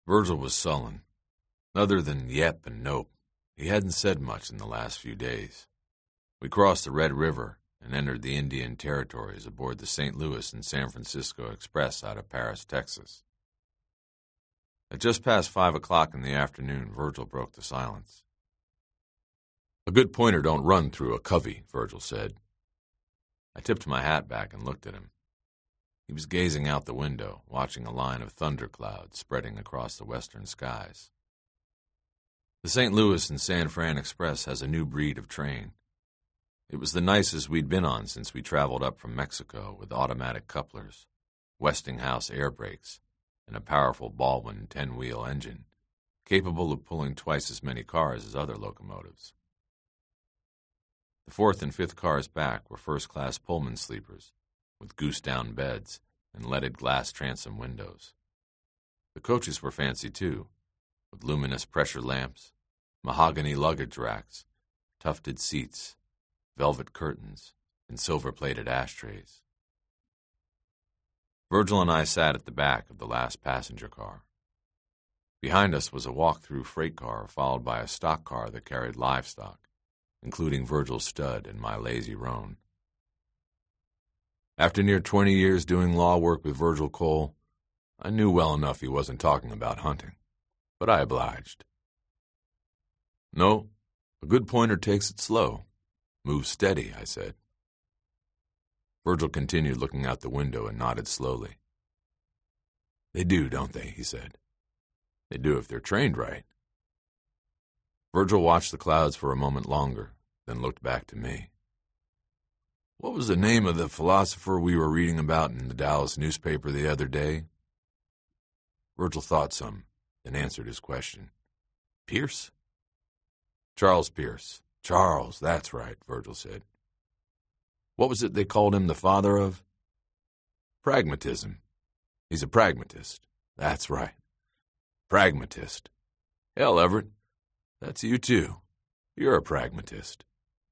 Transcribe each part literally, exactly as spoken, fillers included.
Virgil was sullen. Other than yep and nope, he hadn't said much in the last few days. We crossed the Red River and entered the Indian Territories aboard the Saint Louis and San Francisco Express out of Paris, Texas. At just past five o'clock in the afternoon, Virgil broke the silence. "A good pointer don't run through a covey," Virgil said. I tipped my hat back and looked at him. He was gazing out the window, watching a line of thunderclouds spreading across the western skies. The Saint Louis and San Fran Express has a new breed of train. It was the nicest we'd been on since we traveled up from Mexico with automatic couplers, Westinghouse air brakes, and a powerful Baldwin ten-wheel engine, capable of pulling twice as many cars as other locomotives. The fourth and fifth cars back were first-class Pullman sleepers, with goose-down beds and leaded glass transom windows. The coaches were fancy, too, with luminous pressure lamps, mahogany luggage racks, tufted seats, velvet curtains, and silver-plated ashtrays. Virgil and I sat at the back of the last passenger car. Behind us was a walk-through freight car followed by a stock car that carried livestock, including Virgil's stud and my lazy roan. After near twenty years doing law work with Virgil Cole, I knew well enough he wasn't talking about hunting, but I obliged. "No, a good pointer takes it slow. Move steady," I said. Virgil continued looking out the window and nodded slowly. "They do, don't they?" he said. "They do if they're trained right." Virgil watched the clouds for a moment longer, then looked back to me. "What was the name of the philosopher we were reading about in the Dallas newspaper the other day?" Virgil thought some, then answered his question. "Pierce?" "Charles Pierce. Charles, that's right," Virgil said. "What was it they called him the father of?" "Pragmatism. He's a pragmatist. That's right. Pragmatist. Hell, Everett, that's you too. You're a pragmatist."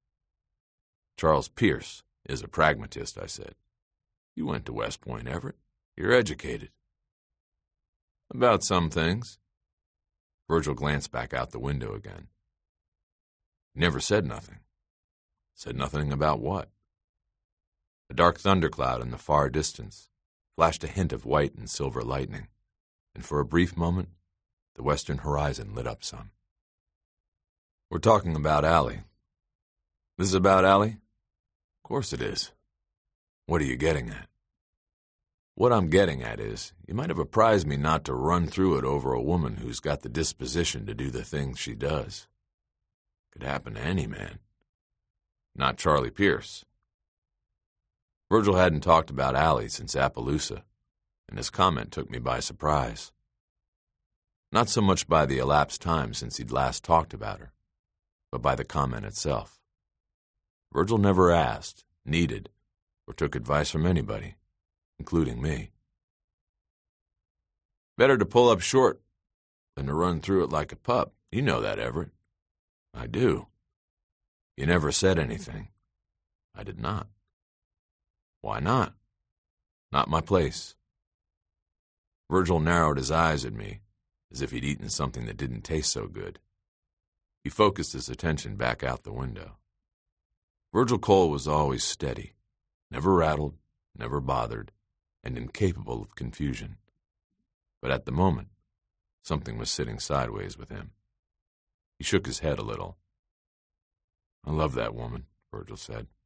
"Charles Pierce is a pragmatist," I said. "You went to West Point, Everett. You're educated." "About some things." Virgil glanced back out the window again. "He never said nothing." "Said nothing about what?" A dark thundercloud in the far distance flashed a hint of white and silver lightning, and for a brief moment, the western horizon lit up some. "We're talking about Allie." "This is about Allie?" "Of course it is." "What are you getting at?" "What I'm getting at is, you might have apprised me not to run through it over a woman who's got the disposition to do the things she does. Could happen to any man. Not Charlie Pierce." Virgil hadn't talked about Allie since Appaloosa, and his comment took me by surprise. Not so much by the elapsed time since he'd last talked about her, but by the comment itself. Virgil never asked, needed, or took advice from anybody, including me. "Better to pull up short than to run through it like a pup. You know that, Everett." "I do." "You never said anything." "I did not." "Why not?" "Not my place." Virgil narrowed his eyes at me, as if he'd eaten something that didn't taste so good. He focused his attention back out the window. Virgil Cole was always steady, never rattled, never bothered, and incapable of confusion. But at the moment, something was sitting sideways with him. He shook his head a little. "I love that woman," Virgil said.